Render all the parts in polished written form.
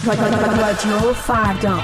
رادیو فردا.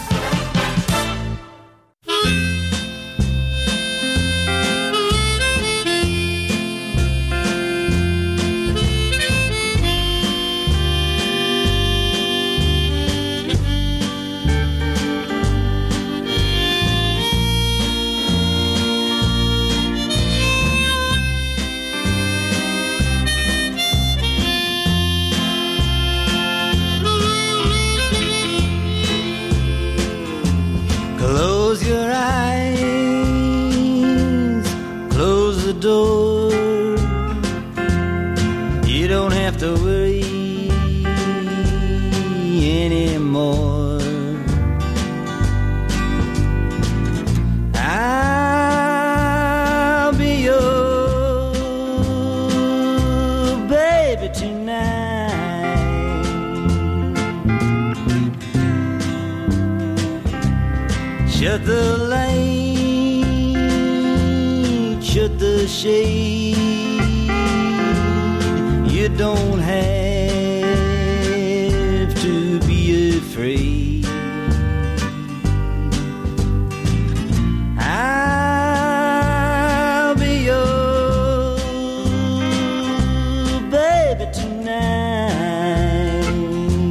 Shut the light, shut the shade. You don't have to be afraid. I'll be your baby tonight.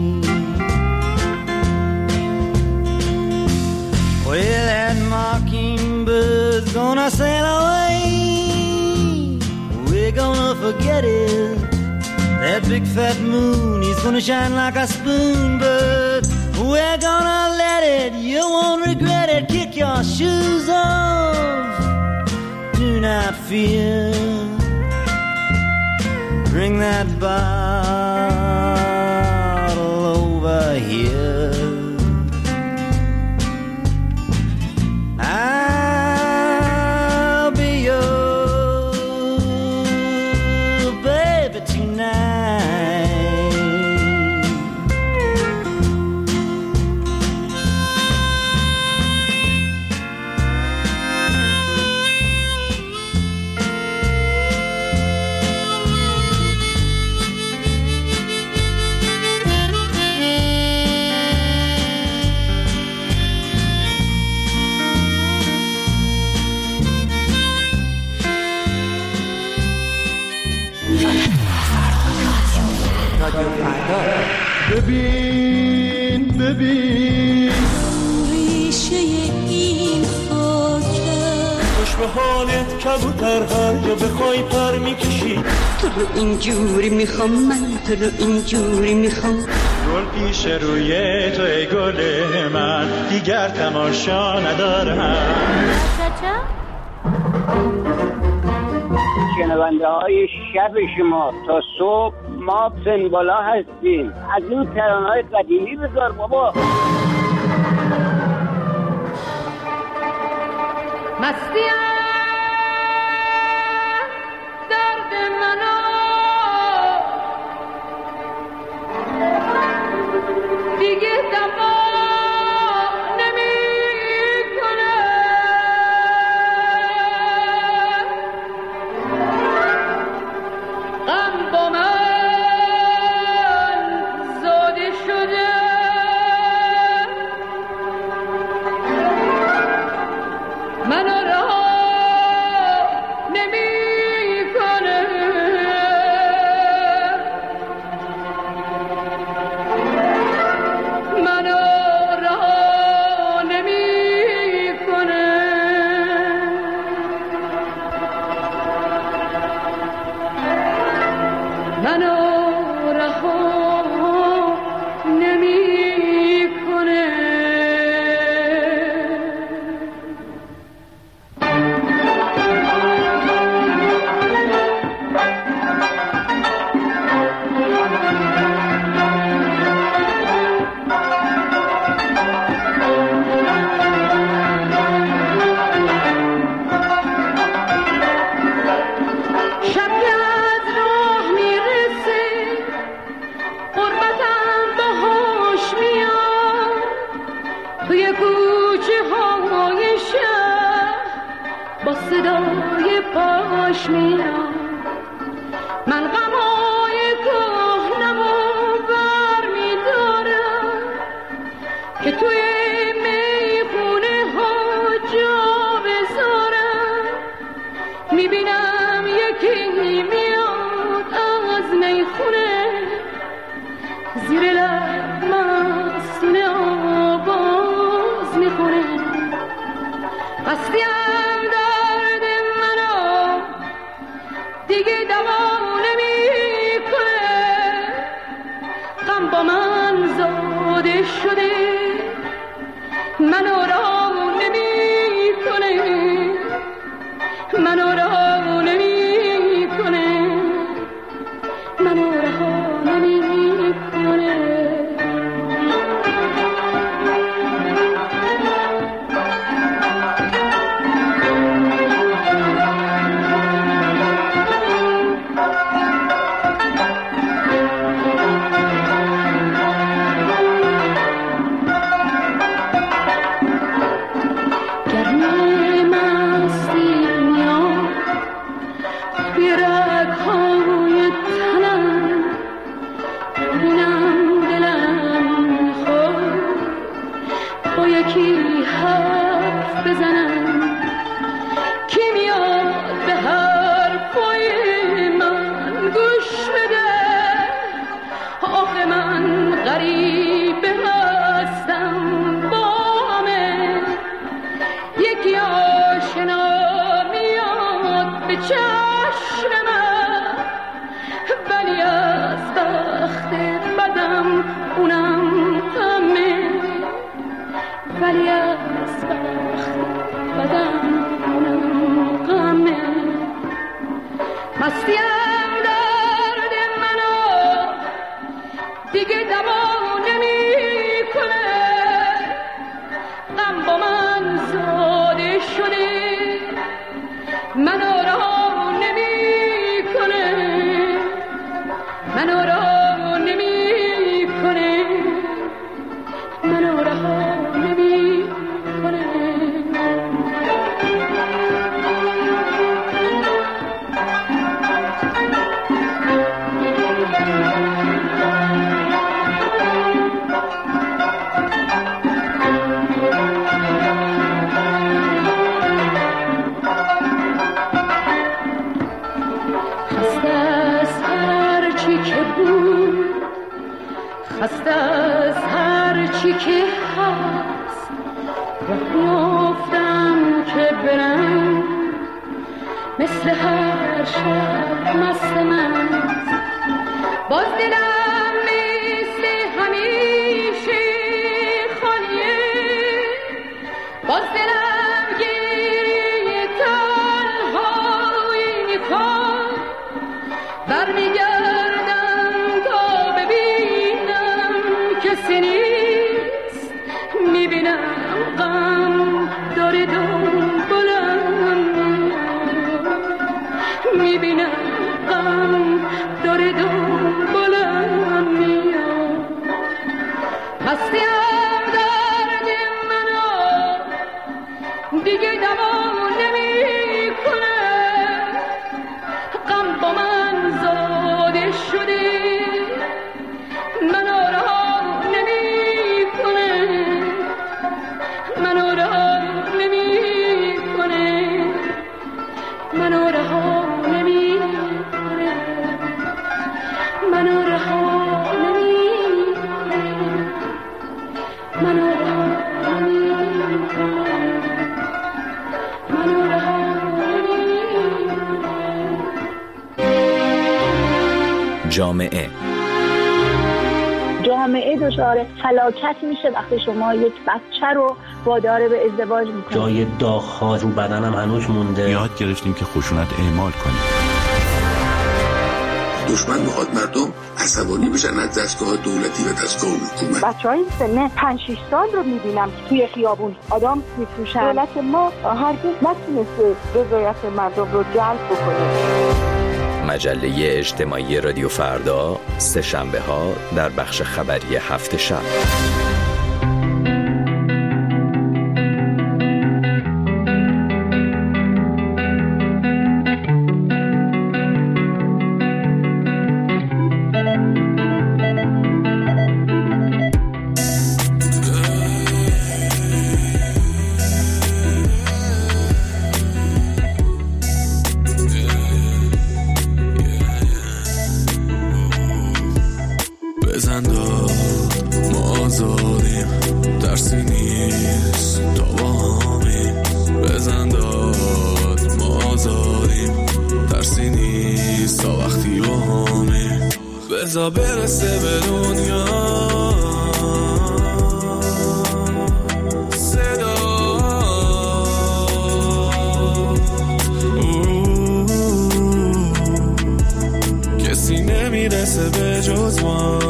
Well, that mockingbird's gonna sail away. We're gonna forget it. That big fat moon is gonna shine like a spoon, but we're gonna let it. You won't regret it. Kick your shoes off. Do not fear. Bring that bottle over here. I'll be your baby tonight. ببین ببین ریشه این خاکه خوش به حالت کبوتر هر جا بخوای پر میکشی. تو رو اینجوری میخوام من، تو رو اینجوری میخوام. گل پیش روی تو ای گل من، دیگر تماشا ندارم. شنونده های شب شما تا صبح ما سنبالا هستیم. از این ترانه‌های قدیمی بذار بابا. مستی درد منو دیگه دوا نمی‌کنه. غم با من زاده شده. منو رها نمی‌کنه. منو رها نمی‌کنه. منو رها نمی‌کنه. شب که از راه میرسه غربتم باهاش میاد. توی کوچه های شهر با صدای پاش میاد. من غمای کهنمو بر میدارم. که توی میخونه ها جا بذارم، میبینم یکی میاد از میخونه، زیر لب مست آواز میخونه. هستیم درد منو دیگه دوا نمیکنه، غم با من زاده شده منو رها نمیکنه، منو رها نمیکنه، منو رها نمیکنه. هستیم درد منو دیگه دوا نمیکنه، غم با من زاده شده منو رها نمیکنه، منو رها نمیکنه، منو رها نمیکنه. خسته از هر چی که هست، راه میافتم که برم مثل هر شب مست من، باز دلم مثل همیشه خالیه، باز دلم گریه تنهایی میکن، برمیگردم تا ببینم کسی نیست، میبینم غم داره دنبالم، میبینم غم داره دنبالم میاد. هستیم درد منو دیگه دوا نمیکنه، غم با من زاده شده منو رها نمیکنه، منو رها نمیکنه، منو رها نمیکنه، منو رها نمیکنه، منو رها نمیکنه، منو رها نمیکنه. جامعه دچار فلاکت میشه وقتی شما یک بچه رو وادار به ازدواج میکنید. جای داغ‌ها رو بدنم هنوز مونده. یاد گرفتیم که خشونت اعمال کنیم. دشمن میخواد مردم عصبانی بشن از دستگاه دولتی و دستگاه حکومت. بچه‌های سن 5-6 سال رو میبینم توی خیابون آدم میفروشن. دولت ما هرگز نتونسته رضایت مردم رو جلب بکنه. مجله اجتماعی رادیو فردا، سه شنبه ها در بخش خبری هفت شب. بزن داد ما آزادیم، درسی نیست تا با همی. بزن داد ما آزادیم، درسی نیست تا وقتی با همی. بزا برسه به دنیا صدا، کسی نمیرسه به جز ما.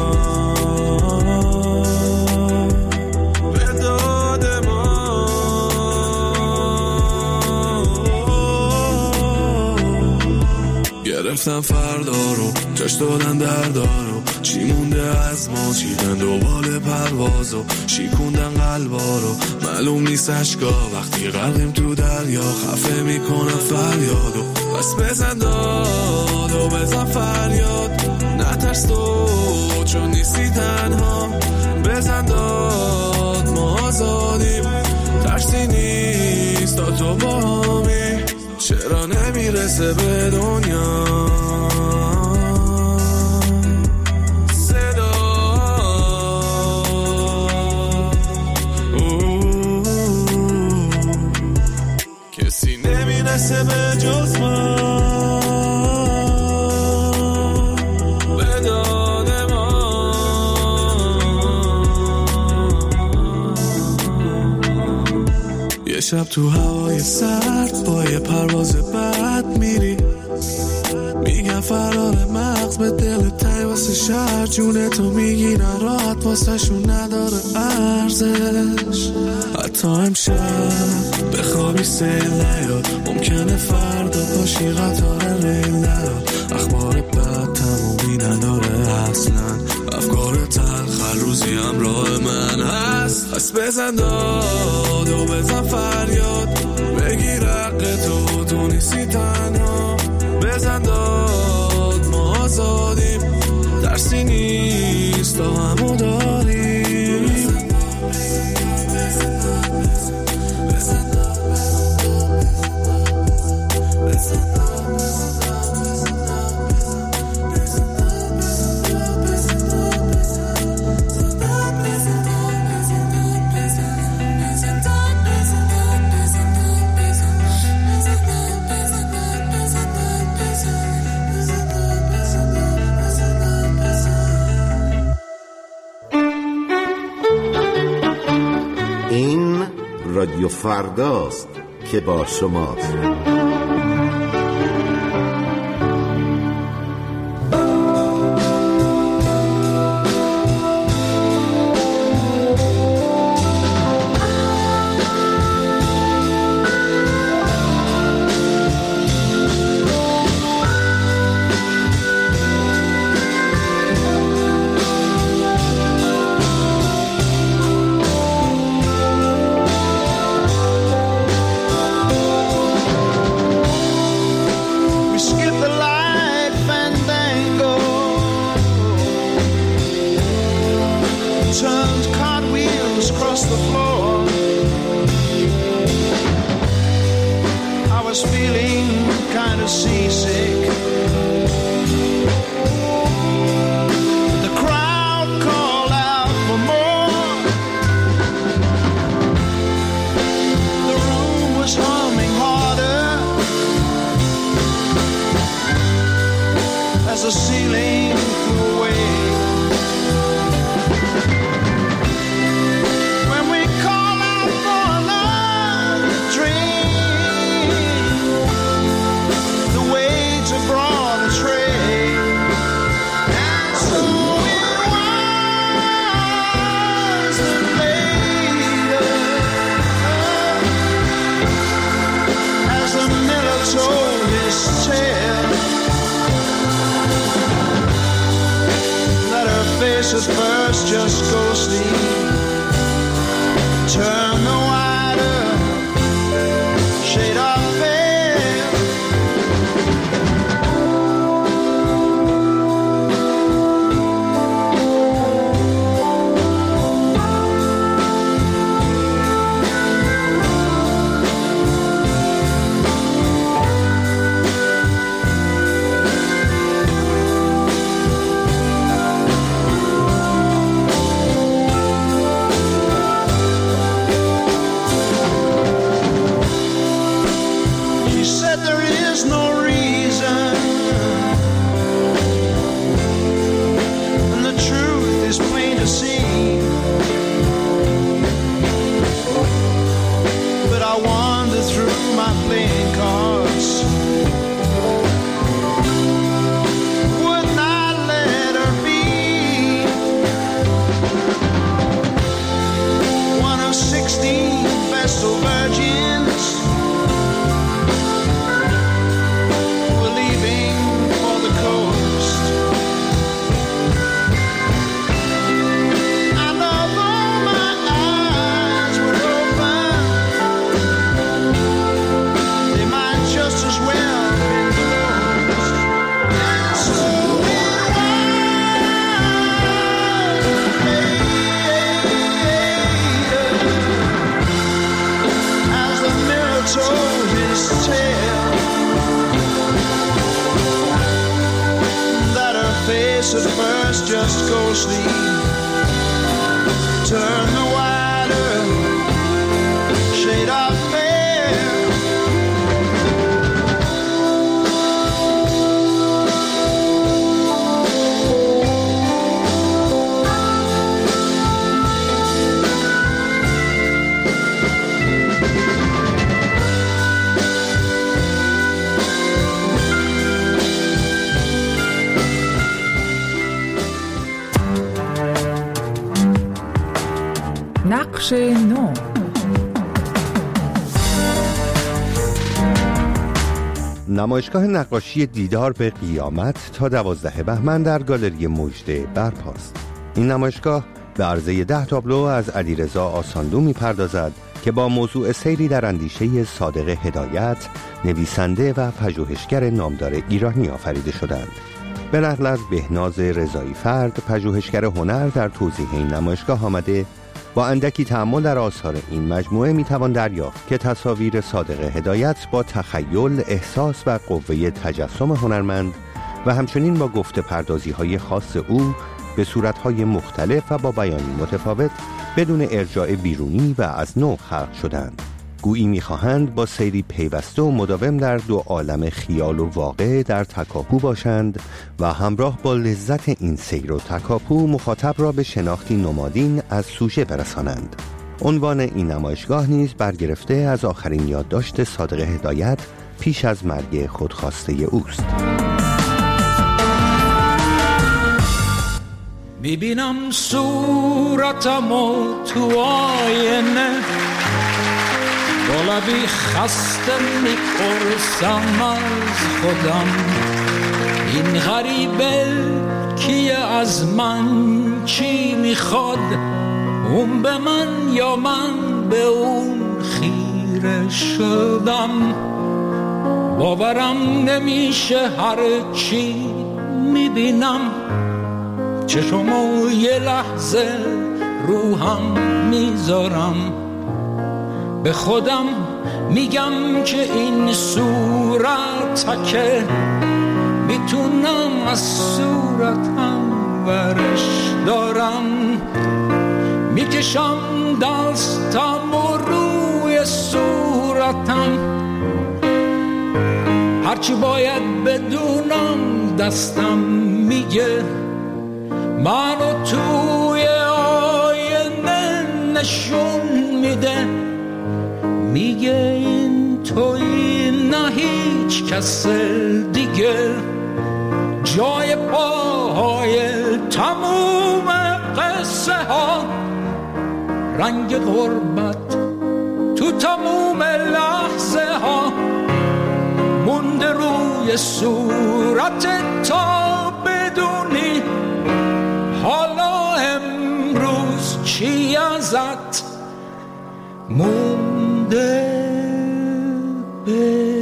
گرفتم فردا رو، جاش دادن دردارو، چی مونده از ما، چیدن دوباره پروازو، شیکوندن قلبا رو، معلوم نیست اشکا وقتی غرقیم تو دریا، خفه میکنم فریادو. بس بزن داد و بزن فریاد، نترس تو چون نیستی تنها. بزن داد ما آزادیم، ترسی نیست تا تو با همی. چرا نمیرسه به دنیا صدا، کسی نمیرسه به جز ما. به داد ما یه شب تو هوای سرد با یه پرواز بد میری، میگن فرار مغز به دل تای واسه شهر، جونتو میگیرن راحت واسه شون نداره ارزش. حتی امشب بخوابی سیل نیاد، ممکنه فردا پاشی قطار ریل نیاد. اخبار بد تمومی نداره اصلا، افکار تلخ روزی همراه من هست. پس بزن داد و بزن فریاد، بگیر حق تو نیستی تنها. بزن داد ما آزادیم، درسی نیست تا همو داریم. این رادیو فرداست که با شماست. At first just go sleep, turn the wider shade of veil. just go sleep. Turn the wider shade of pale. نقش نو. نمایشگاه نقاشی دیدار به قیامت تا 12 بهمن در گالری مژده برپاست. این نمایشگاه به عرضه 10 تابلو از علیرضا آساندو می‌پردازد که با موضوع سیری در اندیشه صادق هدایت، نویسنده و پژوهشگر نامدار ایرانی آفریده شدند. به نقل از بهناز رضایی فرد، پژوهشگر هنر، در توضیح این نمایشگاه آمده با اندکی تأمل در آثار این مجموعه میتوان دریافت که تصاویر صادق هدایت با تخیل، احساس و قوه تجسم هنرمند و همچنین با گفته پردازی های خاص او به صورتهای مختلف و با بیانی متفاوت بدون ارجاع بیرونی و از نو خلق شدند. گویی میخواهند با سیری پیوسته و مداوم در دو عالم خیال و واقع در تکاپو باشند و همراه با لذت این سیر و تکاپو مخاطب را به شناختی نمادین از سوژه برسانند. عنوان این نمایشگاه نیز برگرفته از آخرین یادداشت صادق هدایت پیش از مرگ خودخواسته اوست. میبینم صورتمو تو آینه، با لبی خسته میپرسم از خودم، این غریبه کیه، از من چی میخواد، اون به من یا من به اون خیره شدم. باورم نمیشه هر چی میبینم، چشمو یه لحظه روحم میذارم، به خودم میگم که این صورتکه، میتونم از صورتم ورش دارم، میکشم دستم و روی صورتم، هرچی باید بدونم دستم میگه، منو توی آینه نشون میده، میگه این توی نه هیچ کس دیگه، جای پاهای تموم قصه ها، رنگ غربت تو تموم لحظه ها، مونده روی صورت تا بدونی حالا امروز چی ازت مونده به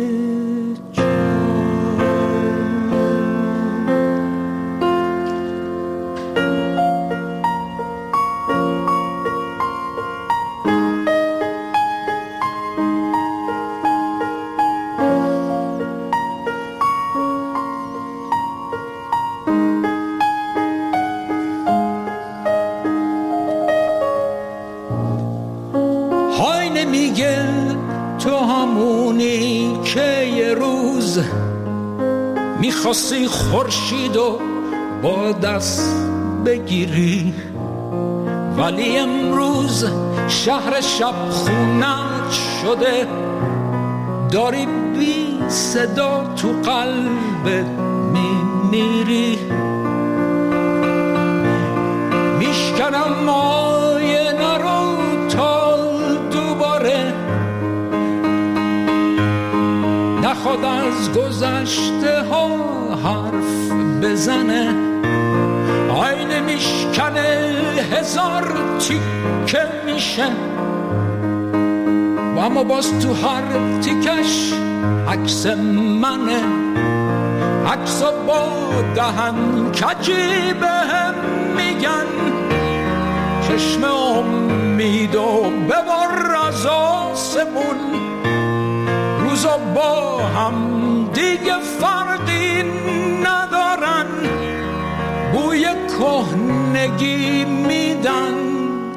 میگه تو همونی که یه روز میخواستی خورشید و با دست بگیری، ولی امروز شهر شب خونت شده، داری بی صدا تو قلبت میمیری. میشکنم آینه رو تا دوباره نخواد از گذشته ها حرف بزنه، آینه میشکنه هزار تیکه میشه، و اما باز تو هر تیکش عکس منه، عکس با دهن کجی بهم میگن، چشم امید و ببر از آسمون، روزا با هم دیگه فرقی ندارن، بوی کهنگی میدن.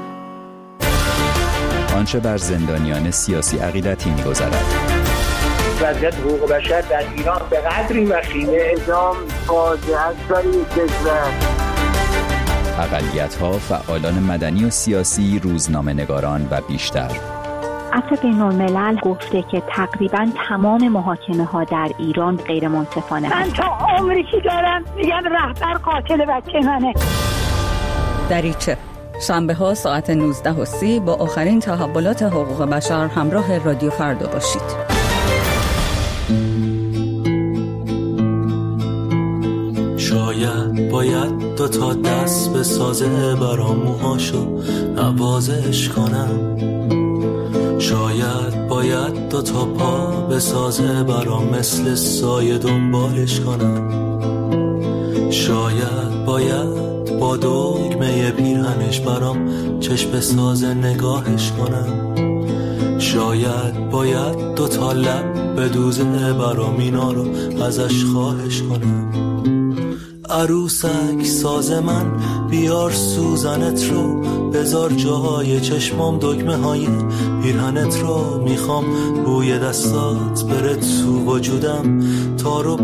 آنچه بر زندانیان سیاسی عقیدتی می‌گذرد. وضعیت حقوق بشر در ایران به قدری وخیمه، اعدام فاجعه است برای کشور. اقلیت‌ها، فعالان مدنی و سیاسی، روزنامه‌نگاران و بیشتر. عفو بین‌الملل گفته که تقریباً تمام محاکمه‌ها در ایران غیر منصفانه است. من تا عمری که دارم میگم رهبر قاتل بچه منه. دریچه شنبه‌ها ساعت 19:30 با آخرین تحولات حقوق بشر همراه رادیو فردا باشید. شاید باید 2 تا دست به سازه برام موهاشو نوازش کنم. شاید باید 2 تا پا به سازه برام مثل سایه دنبالش کنم. شاید باید با دگمه پیرهنش برام چشم سازه نگاهش کنم. شاید باید 2 تا لب به دوزه برام اینا رو ازش خواهش کنم. عروسک ساز من بیار سوزنت رو، بذار جاهای چشمام دگمه های پیرهنت رو. میخوام بوی دستات بره تو وجودم تا رو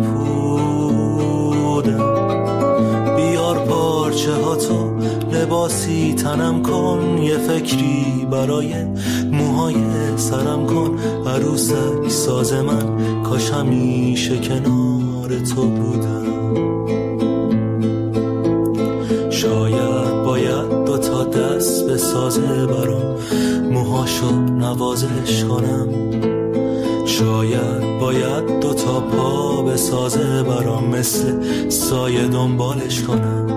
پودم. بیار پارچه ها تو لباسی تنم کن، یه فکری برای موهای سرم کن. عروسک ساز من کاش همیشه کنار تو بودم. شاید باید 2 تا دست به سازه برام موهاشو نوازش کنم. شاید باید 2 تا پا به سازه برام مثل سایه دنبالش کنم.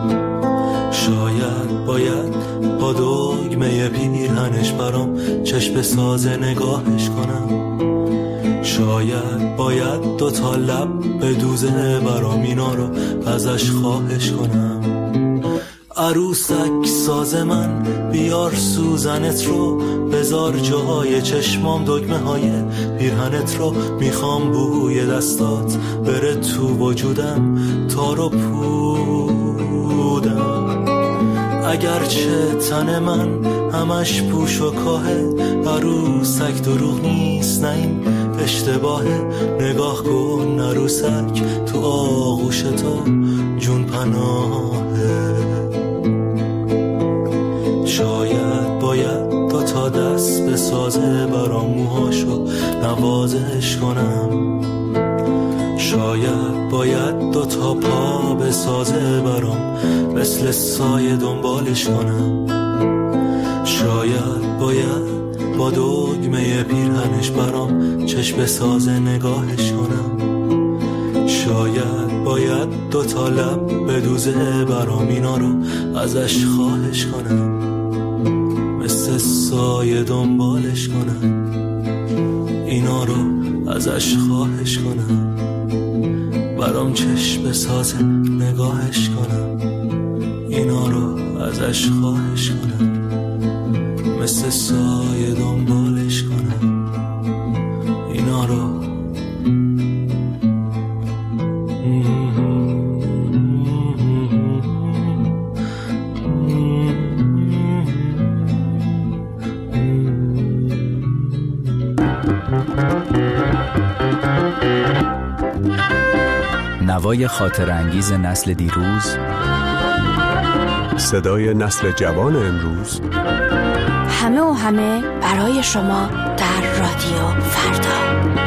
شاید باید با دگمه پیرهنش برام چشم سازه نگاهش کنم. شاید باید 2 تا لب به دوزه برام اینا رو ازش خواهش کنم. عروسک ساز من بیار سوزنت رو، بذار جاهای چشمام دگمه های پیرهنت رو. میخوام بوی دستات بره تو وجودم تا رو پودم. اگرچه تن من همش پوش و کاهه، عروسک دروغ نیست نه این اشتباهه. نگاه کن عروسک تو آغوش تو جون پناهه. شاید باید 2 تا دست به سازه برام موهاشو نوازش کنم. شاید باید 2 تا پا به سازه برام مثل سایه دنبالش کنم. شاید باید با دگمه پیرهنش برام چشم سازه نگاهش کنم. شاید باید 2 تا لب به دوزه برام اینا رو ازش خواهش کنم. مثل سایه دنبالش کنم. اینا رو ازش خواهش کنم. برام چشم سازه نگاهش کنم. اینا رو ازش خواهش کنم. مثل سایه دنبالش کنم. اینا رو نوای خاطر انگیز نسل دیروز، صدای نسل جوان امروز، همه و همه برای شما در رادیو فردا.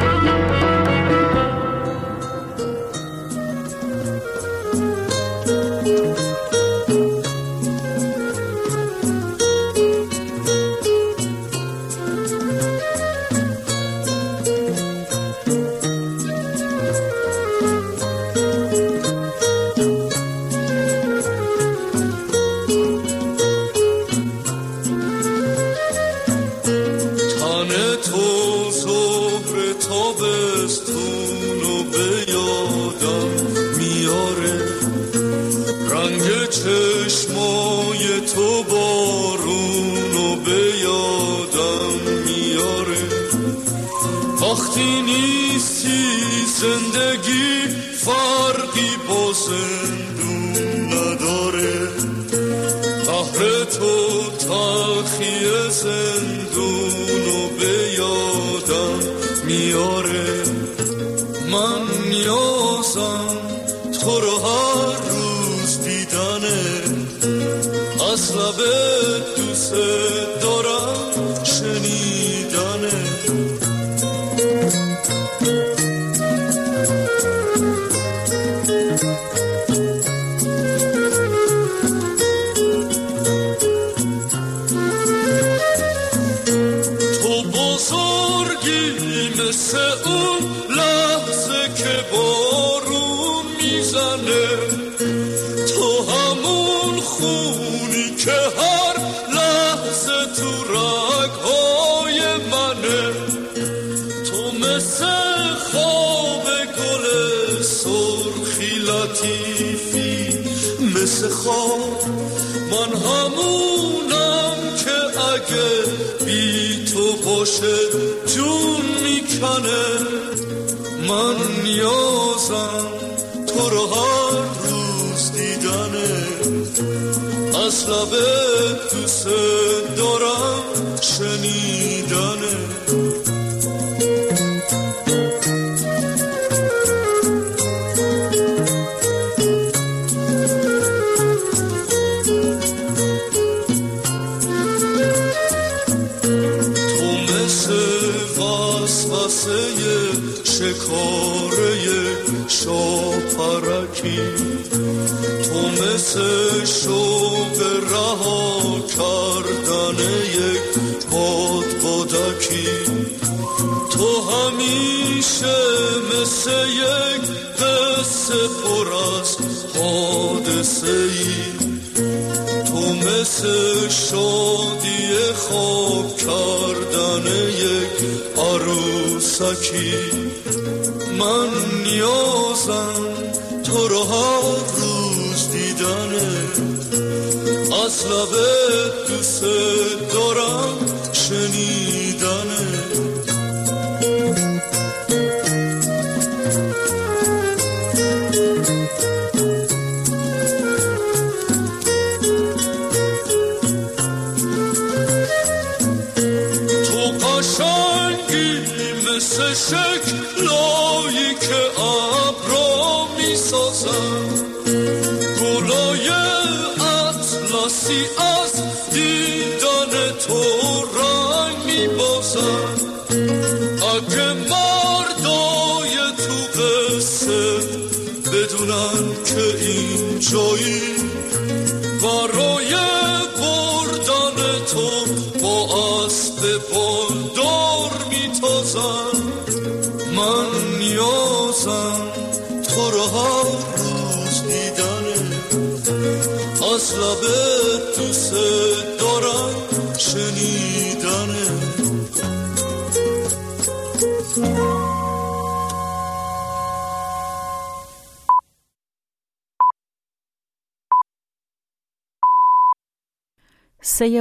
وقتی نیستی زندگی فرقی با زندون تو تلخی زندونو به یادم میاره. من نیازم تو رو هر روز دیدنه، از لب دوست دارم شنیدنه. تو بزرگی مثل اون لحظه که بارون میزنه، تو همون خونی که هر لحظه تو رگ‌های منه. تو مثل خواب گل سرخی لطیفی، مثل خواب من همونم که اگه بی تو باشه جون میکنه. من نیازم تو رو هر روز دیدنه، از لب دوست دارم شنیدنه. شکاره شاپرکی، تو مثل شوق رها کردن یک بادبادکی. تو همیشه مثل یک قصه پر از حادثه ای، تو مثل شادی خواب کردن یک عروسکی. من نیازم تو رو هر روز دیدنه، از لب دوست دارم شنیدنه. تو قشنگی مثل شکلایی که ابرا میسازن، گلای اطلسی از دیدن تو رنگ میبازن. اگه مردای تو قصه بدونن که این جایی برای بردن تو با اسب بالدار میتازن. من نیازم تو رو هر روز دیدنه، از لب دوست دارم شنیدنه.